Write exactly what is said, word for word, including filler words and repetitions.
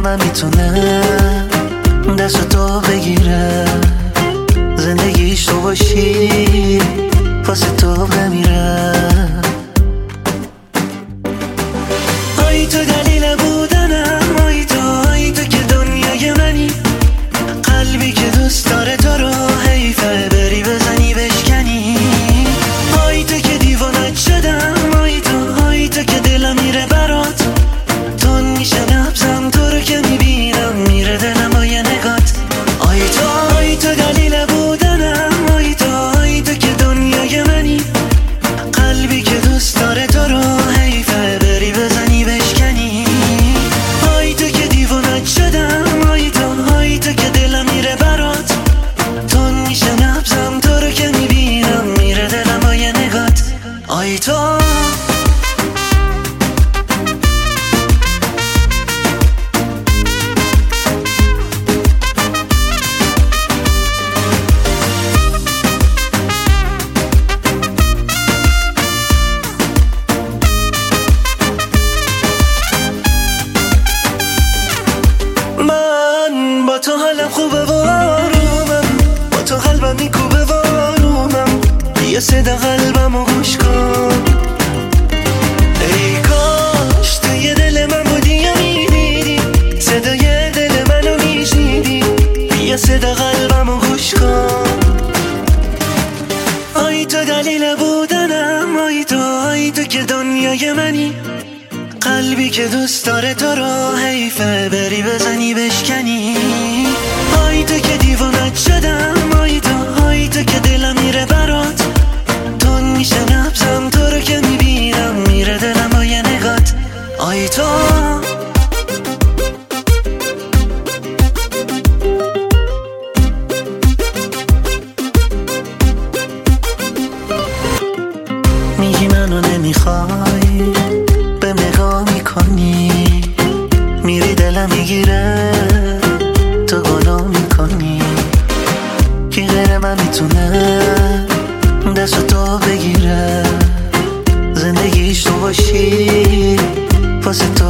من میتونه دست تو بگیره، زندگیش تو باشی واسه تو بمیره. آی تو دلیل بودنم، آی تو، آی تو که دنیای منی، قلبی که دوست داره تو رو حیفه بری بزنی بشکنی. آی تو که دیوانت شدم، آی تو، آی تو که دلم میره برات، تون میشه نبزم تو رو که میبینم میره دلم با یه نگات. آی تو، آی تو دلیل بودنم، آی تو، آی تو که دنیای منی، قلبی که دوست داره تو رو حیفه بری بزنی بشکنی. آی تو که دیوانت شدم، آی تو، آی تو که دلم میره برات، تون میشه نبزم تو رو که میبینم میره دلم با یه نگات. آی تو با تو حالم خوبه و آرومم، با تو قلبم میکوبه و آرومم، بیا صدا قلبمو گوش کن. ای کاش توی دل من بودی یا میدیدی صدای دل منو میشنیدی، بیا صدا قلبمو گوش کن. آی تو دلیل بودنم، آی تو، آی تو که دنیای منی، قلبی که دوست داره تو رو حیفه بری بزنی بشکنی. آی تو که دیوانت شدم، آی تو، آی تو که دلم میره برات، تون میشه نبزم تو رو که میبینم میره دلم با یه نگات. آی تو میگی منو نمیخوای، به نگاه میکنی میری دلم میگیره تو گناه میکنی. کی غیر من میتونه دست تو بگیره، زندگیش تو باشی واسه تو